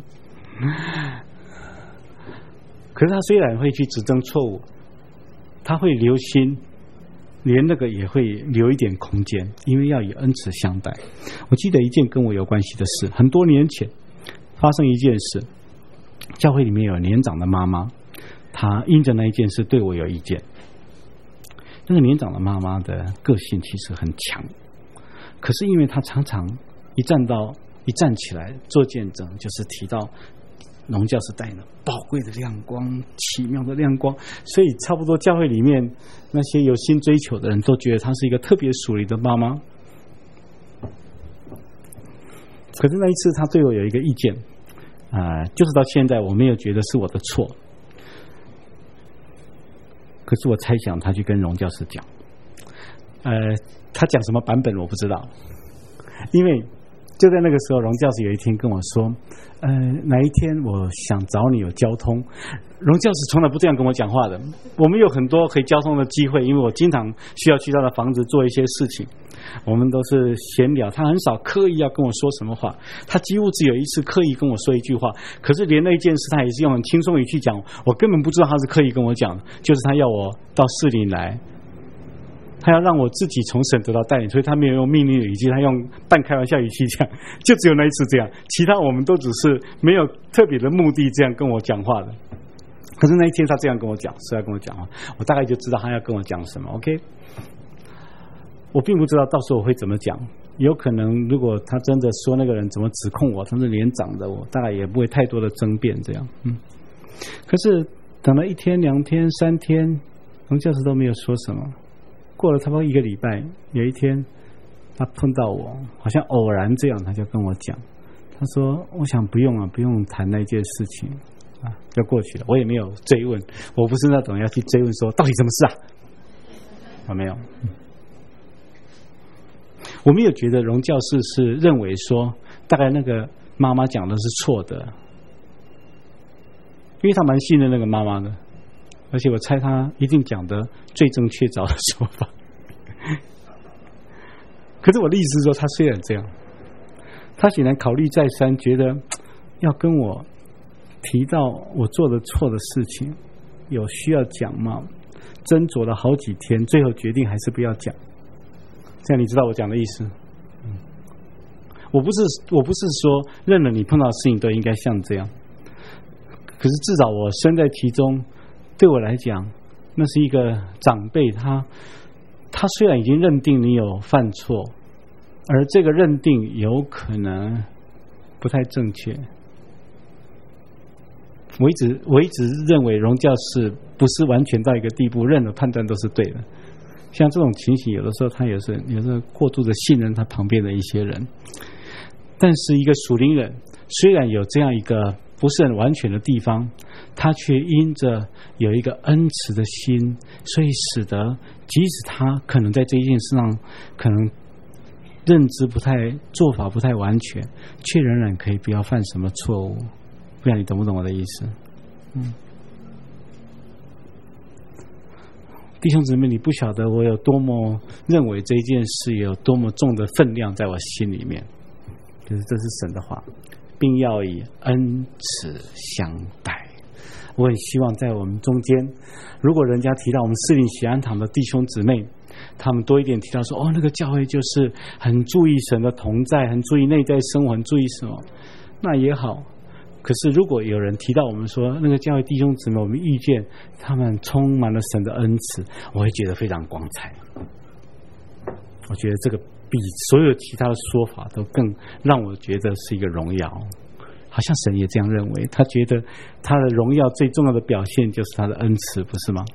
可是他虽然会去指正错误，他会留心，连那个也会留一点空间，因为要以恩慈相待。我记得一件跟我有关系的事，很多年前发生一件事，教会里面有年长的妈妈，她因着那一件事对我有意见。那个年长的妈妈的个性其实很强，可是因为她常常一站起来做见证，就是提到农教是带了宝贵的亮光，奇妙的亮光，所以差不多教会里面那些有心追求的人都觉得她是一个特别属灵的妈妈。可是那一次她对我有一个意见，就是到现在我没有觉得是我的错，可是我猜想她去跟荣教师讲，她讲什么版本我不知道，因为就在那个时候，荣教师有一天跟我说，哪一天我想找你有交通。荣教师从来不这样跟我讲话的。我们有很多可以交通的机会，因为我经常需要去他的房子做一些事情，我们都是闲聊，他很少刻意要跟我说什么话，他几乎只有一次刻意跟我说一句话，可是连那件事他也是用很轻松语气讲，我根本不知道他是刻意跟我讲的，就是他要我到士林来，他要让我自己从神得到带领，所以他没有用命令的语气，他用半开玩笑语气讲，就只有那一次这样，其他我们都只是没有特别的目的这样跟我讲话的。可是那一天他这样跟我讲，是要跟我讲话，我大概就知道他要跟我讲什么。 OK， 我并不知道到时候我会怎么讲，有可能如果他真的说那个人怎么指控我，他是年长的，我大概也不会太多的争辩这样。可是等了1天、2天、3天，荣教师都没有说什么。过了差不多1个礼拜，有一天他碰到我，好像偶然这样，他就跟我讲，他说我想不用谈那件事情就过去了。我也没有追问，我不是那种要去追问说到底什么事我没有。我没有觉得荣教士是认为说大概那个妈妈讲的是错的，因为他蛮信任那个妈妈的，而且我猜他一定讲的最正确凿的说法。可是我的意思是说，他虽然这样，他显然考虑再三，觉得要跟我提到我做的错的事情，有需要讲吗？斟酌了好几天，最后决定还是不要讲。这样你知道我讲的意思？我不是说任何你碰到的事情都应该像这样，可是至少我身在其中，对我来讲，那是一个长辈，他虽然已经认定你有犯错，而这个认定有可能不太正确。我一直认为荣教士不是完全到一个地步，任何判断都是对的。像这种情形，有的时候他有时候过度的信任他旁边的一些人，但是一个属灵人虽然有这样一个不是很完全的地方，他却因着有一个恩慈的心，所以使得即使他可能在这一件事上可能认知不太，做法不太完全，却仍然可以不要犯什么错误。 不知道你懂不懂我的意思？弟兄姊妹，你不晓得我有多么认为这件事有多么重的分量在我心里面，就是这是神的话，并要以恩慈相待。我很希望在我们中间，如果人家提到我们士林喜安堂的弟兄姊妹，他们多一点提到说，那个教会就是很注意神的同在，很注意内在生活，很注意什么，那也好。可是如果有人提到我们说那个教会弟兄姊妹，我们遇见他们充满了神的恩慈，我会觉得非常光彩。我觉得这个比所有其他的说法都更让我觉得是一个荣耀。好像神也这样认为，他觉得他的荣耀最重要的表现就是他的恩慈，不是吗？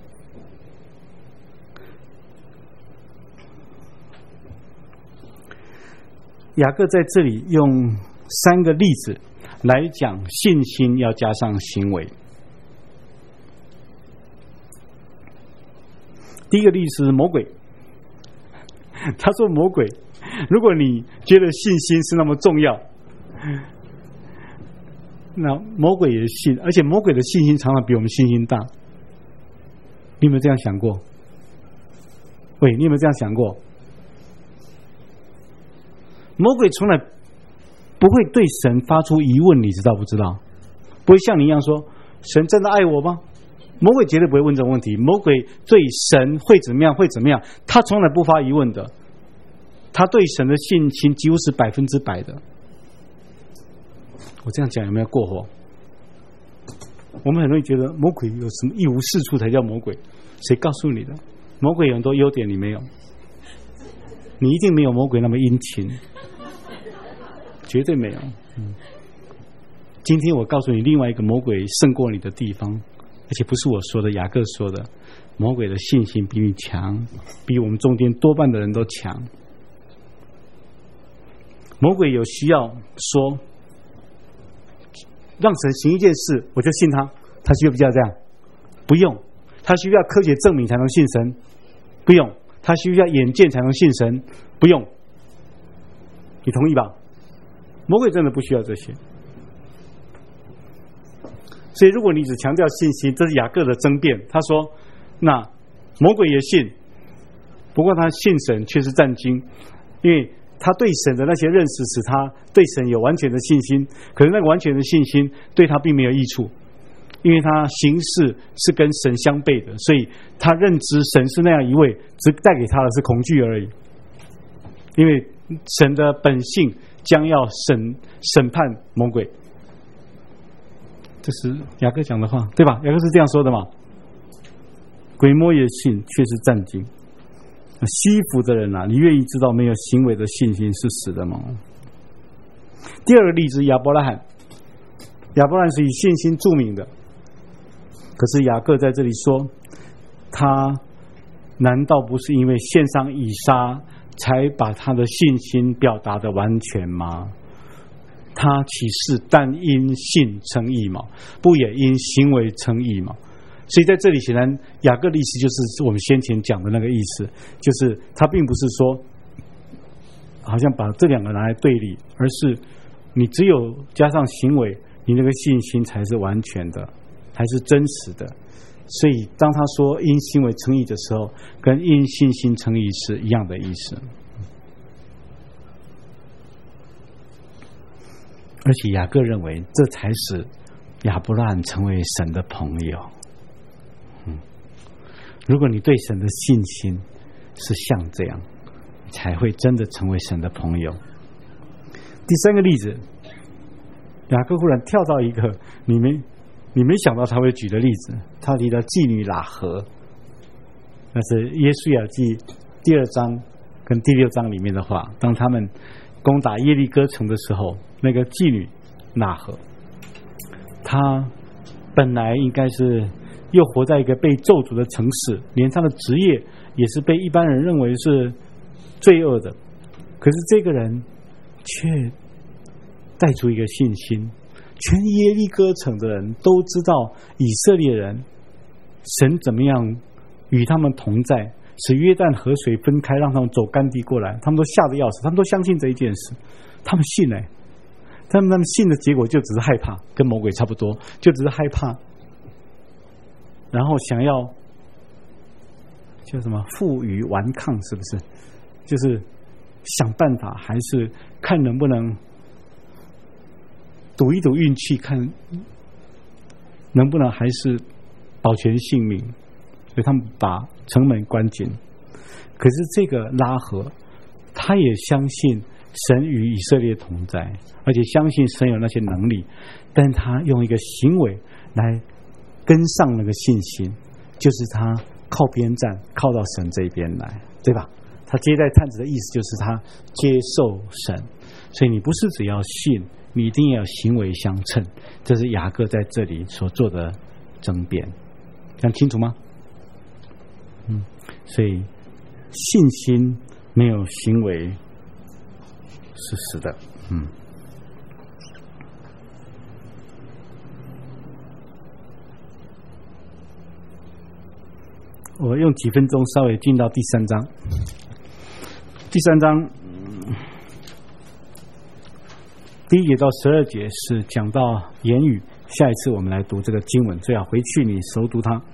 雅各在这里用3个例子来讲信心要加上行为。第一个例子是魔鬼，他说魔鬼，如果你觉得信心是那么重要，那魔鬼也信，而且魔鬼的信心常常比我们信心大。你有没有这样想过？喂，你有没有这样想过？魔鬼从来不会对神发出疑问，你知道不知道？不会像你一样说神真的爱我吗？魔鬼绝对不会问这种问题。魔鬼对神会怎么样会怎么样，他从来不发疑问的。他对神的信心几乎是100%的。我这样讲有没有过火？我们很容易觉得魔鬼有什么一无是处才叫魔鬼，谁告诉你的？魔鬼有很多优点你没有，你一定没有魔鬼那么殷勤，绝对没有。今天我告诉你另外一个魔鬼胜过你的地方，而且不是我说的，雅各说的，魔鬼的信心比你强，比我们中间多半的人都强。魔鬼有需要说让神行一件事我就信他，他需要不需要这样？不用。他需要科学证明才能信神？不用。他需要眼见才能信神？不用。你同意吧？魔鬼真的不需要这些。所以如果你只强调信心，这是雅各的争辩。他说那魔鬼也信，不过他信神却是战惊，因为他对神的那些认识使他对神有完全的信心，可是那个完全的信心对他并没有益处，因为他行事是跟神相悖的，所以他认知神是那样一位，只带给他的是恐惧而已。因为神的本性将要审判魔鬼，这是雅各讲的话，对吧？雅各是这样说的嘛？鬼魔也信，却是战惊。虚浮的人啊，你愿意知道没有行为的信心是死的吗？第二个例子，亚伯拉罕。亚伯拉罕是以信心著名的，可是雅各在这里说，他难道不是因为献上以撒才把他的信心表达的完全吗？他岂是但因信称义吗？不也因行为称义吗？所以在这里显然雅各的意思就是我们先前讲的那个意思，就是他并不是说好像把这两个拿来对立，而是你只有加上行为，你那个信心才是完全的，才是真实的。所以当他说因行为称义的时候，跟因信心称义是一样的意思。而且雅各认为这才使亚伯拉罕成为神的朋友。如果你对神的信心是像这样，才会真的成为神的朋友。第三个例子，雅各忽然跳到一个你没想到他会举的例子，他提到妓女喇合，那是约书亚记第2章跟第6章里面的话。当他们攻打耶利哥城的时候，那个妓女喇合，她本来应该是又活在一个被咒诅的城市，连他的职业也是被一般人认为是罪恶的，可是这个人却带出一个信心，全耶利哥城的人都知道以色列人神怎么样与他们同在，使约旦河水分开，让他们走干地过来，他们都吓得要死，他们都相信这一件事，他们信他们信的结果就只是害怕，跟魔鬼差不多，就只是害怕，然后想要叫什么负隅顽抗，是不是？就是想办法，还是看能不能赌一赌运气，看能不能还是保全性命。所以他们把城门关紧。可是这个拉合，他也相信神与以色列同在，而且相信神有那些能力，但他用一个行为来跟上那个信心，就是他靠边站，靠到神这边来，对吧？他接待探子的意思就是他接受神，所以你不是只要信，你一定要行为相称。这是雅各在这里所做的争辩，这样清楚吗？所以信心没有行为是死的。我用几分钟稍微进到第3章。第3章1节到12节是讲到言语，下一次我们来读这个经文，最好回去你熟读它。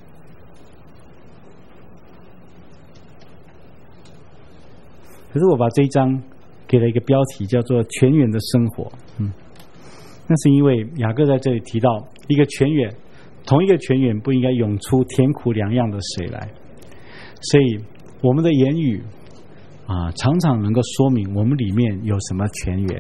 可是我把这一章给了一个标题，叫做泉源的生活。那是因为雅各在这里提到一个泉源，同一个泉源不应该涌出甜苦两样的水来，所以我们的言语常常能够说明我们里面有什么泉源。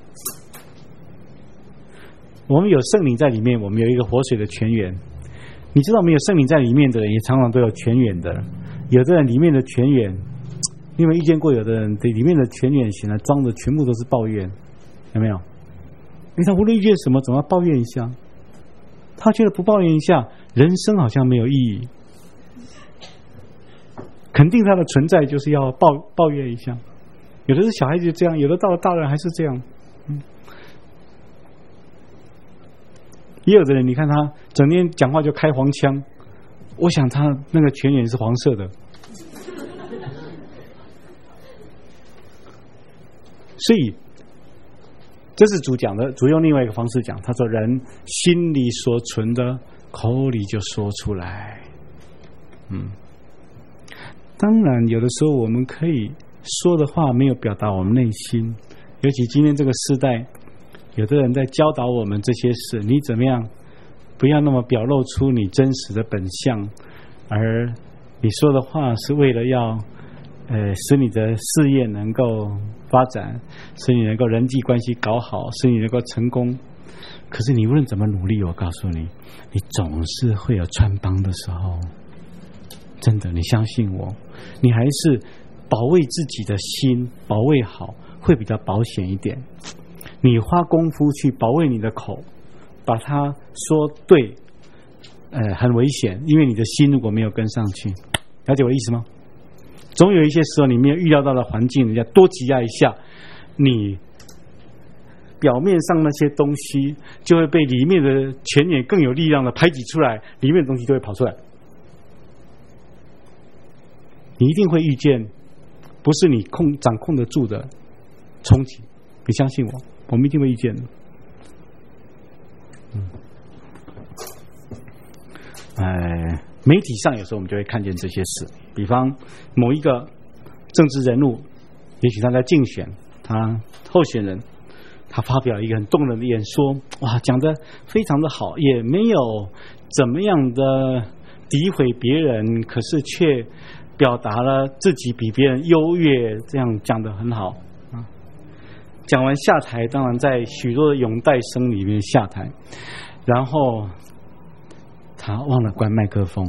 我们有圣灵在里面，我们有一个活水的泉源。你知道没有圣灵在里面的人也常常都有泉源的。有的人里面的泉源，你有没有遇见过有的人里面的泉源显然装的全部都是抱怨？有没有？他无论遇见什么总要抱怨一下，他觉得不抱怨一下人生好像没有意义，肯定他的存在就是要抱怨一下。有的是小孩子这样，有的到了大人还是这样。也有的人你看他整天讲话就开黄腔，我想他那个泉源是黄色的。所以这是主讲的，主用另外一个方式讲，他说人心里所存的口里就说出来。当然有的时候我们可以说的话没有表达我们内心，尤其今天这个时代，有的人在教导我们这些事，你怎么样不要那么表露出你真实的本相，而你说的话是为了要使你的事业能够发展，使你能够人际关系搞好，使你能够成功。可是你无论怎么努力，我告诉你，你总是会有穿帮的时候。真的，你相信我，你还是保卫自己的心，保卫好会比较保险一点。你花功夫去保卫你的口，把它说对，很危险，因为你的心如果没有跟上去，了解我的意思吗？总有一些时候你没有预料到的环境，人家多挤压一下，你表面上那些东西就会被里面的泉源更有力量的排挤出来，里面的东西就会跑出来。你一定会遇见不是你掌控得住的冲击，你相信我，我们一定会遇见的。媒体上有时候我们就会看见这些事，比方某一个政治人物，也许他在竞选，他候选人，他发表一个很动人的演说，哇，讲得非常的好，也没有怎么样的诋毁别人，可是却表达了自己比别人优越，这样讲得很好。讲完下台，当然在许多的拥戴声里面下台，然后他忘了关麦克风。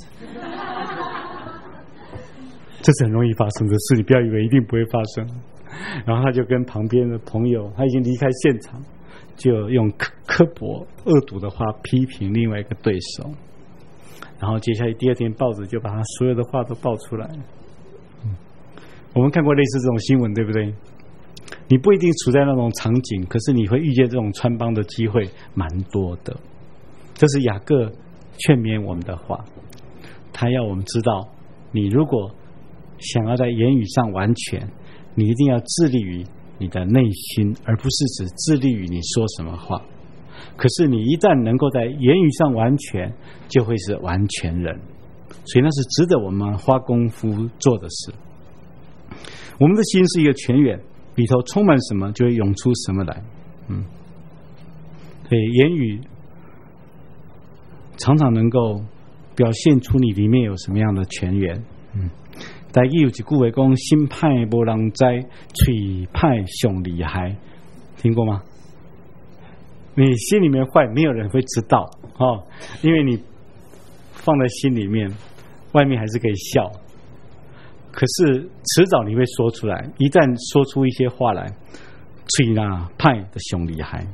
这是很容易发生的事，你不要以为一定不会发生。然后他就跟旁边的朋友，他已经离开现场，就用刻薄恶毒的话批评另外一个对手。然后接下来第二天报纸就把他所有的话都报出来。我们看过类似这种新闻，对不对？你不一定处在那种场景，可是你会遇见这种穿帮的机会蛮多的。这是雅各劝勉我们的话，他要我们知道，你如果想要在言语上完全，你一定要致力于你的内心，而不是只致力于你说什么话。可是你一旦能够在言语上完全，就会是完全人，所以那是值得我们花功夫做的事。我们的心是一个泉源，里头充满什么，就会涌出什么来。所以言语常常能够表现出你里面有什么样的泉源。台语有一句话讲，心歹无人知，嘴歹上厉害，听过吗？你心里面坏，没有人会知道因为你放在心里面，外面还是可以笑，可是迟早你会说出来。一旦说出一些话来，嘴啦歹的上厉害。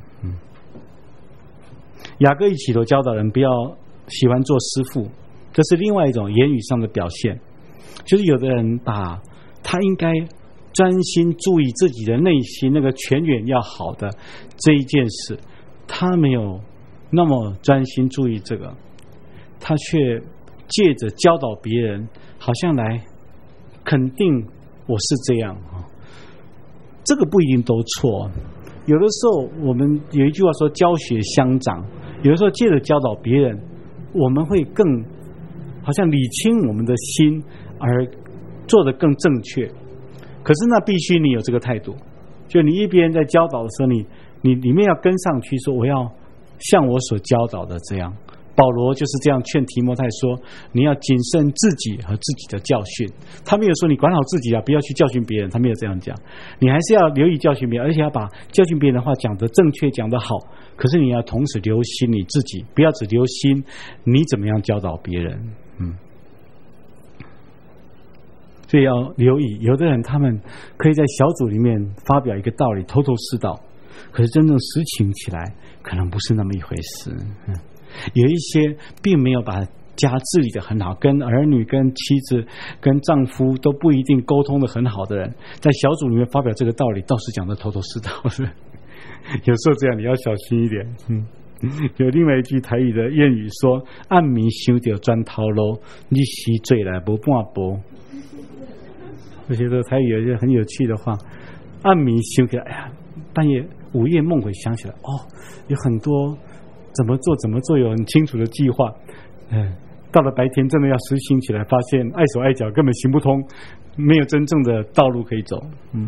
雅各一起都教导人不要喜欢做师傅，这是另外一种言语上的表现。就是有的人把他应该专心注意自己的内心那个泉源要好的这一件事，他没有那么专心注意这个，他却借着教导别人，好像来肯定我是这样这个不一定都错。有的时候我们有一句话说教学相长，有的时候借着教导别人，我们会更好像理清我们的心，而做得更正确。可是那必须你有这个态度，就你一边在教导的时候，你里面要跟上去，说我要像我所教导的这样。保罗就是这样劝提摩太说，你要谨慎自己和自己的教训。他没有说你管好自己不要去教训别人，他没有这样讲。你还是要留意教训别人，而且要把教训别人的话讲得正确，讲得好。可是你要同时留心你自己，不要只留心你怎么样教导别人。所以要留意，有的人他们可以在小组里面发表一个道理，头头是道，可是真正实行起来可能不是那么一回事。有一些并没有把家治理得很好，跟儿女跟妻子跟丈夫都不一定沟通得很好的人，在小组里面发表这个道理倒是讲得头头是道。有时候这样你要小心一点。有另外一句台语的谚语说，暗暝想到砖头路，日时做来无半步。我觉得台语有一些很有趣的话，暗暝想起来，哎呀，半夜午夜梦回想起来，有很多怎么做有很清楚的计划，到了白天真的要实行起来，发现碍手碍脚，根本行不通，没有真正的道路可以走。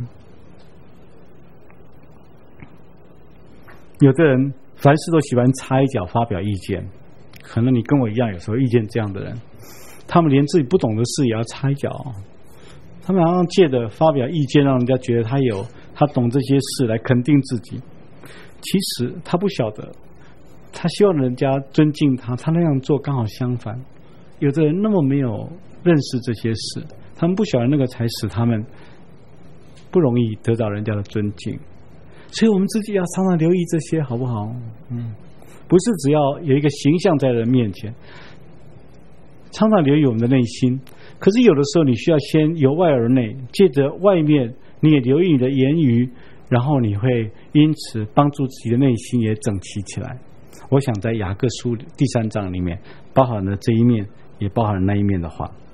有的人凡事都喜欢插一脚发表意见，可能你跟我一样，有时候意见这样的人，他们连自己不懂的事也要插一脚，他们好像借着发表意见，让人家觉得他懂这些事来肯定自己。其实他不晓得，他希望人家尊敬他，他那样做刚好相反。有的人那么没有认识这些事，他们不晓得那个才使他们不容易得到人家的尊敬。所以我们自己要常常留意这些，好不好？不是只要有一个形象在人面前，常常留意我们的内心。可是有的时候你需要先由外而内，借着外面你也留意你的言语，然后你会因此帮助自己的内心也整齐起来。我想在雅各书第3章里面包含了这一面，也包含了那一面的话。